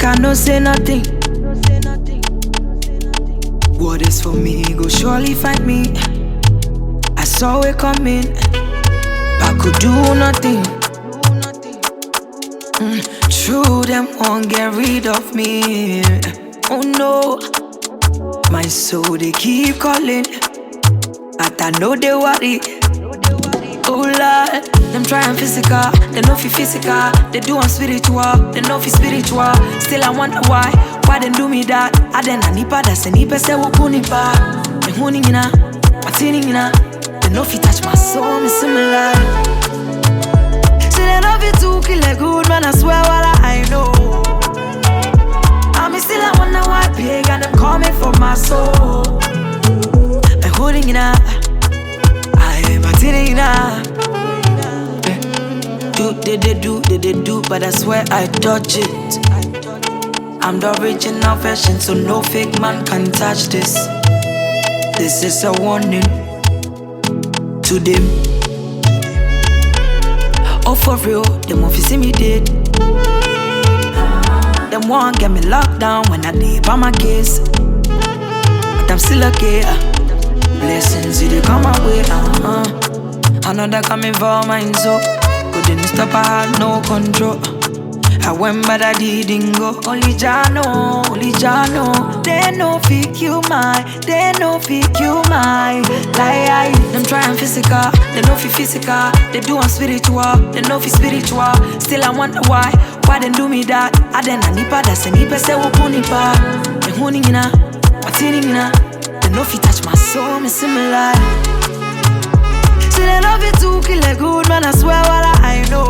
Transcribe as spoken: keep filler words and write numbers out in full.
make I no say nothing. What is for me, go surely find me. I saw it coming, I could do nothing. Mm, true, them won't get rid of me. Oh no, my soul they keep calling, but I know they worry. Oh Lord, them trying physical, they know fi physical. They do on spiritual, they know fi spiritual. Still I wonder why, why they do me that? I then I nipa da se nipa se wukunipa. Me huni ngina, matini ngina. They know fi touch my soul, me similar. See they know fi too kill a good man, I swear what I know. I'm still I wonder why big and them call me for my soul. Me huni ngina. Do, they, they do, they, they do, but I swear I dodge it. I'm the original version, so no fake man can touch this. This is a warning to them. Oh, for real, them won't see me dead. Them won't get me locked down when I leave on my case. But I'm still okay. Blessings, they come my way. Uh-huh. Another coming for mine, so couldn't stop, I had no control. I went but I didn't go. Only Jah know, only Jah know. They know fi kill my, they know fi kill my lie. Them trying physical, they know fi physical. They do on spiritual, they know fi spiritual. Still I wonder why, why they do me that? I then I nipa da se nipa se wukunipa. Me huni ngina, matini ngina. They know fi touch my soul, me similar. They love it too, kill a good man, I swear what I know.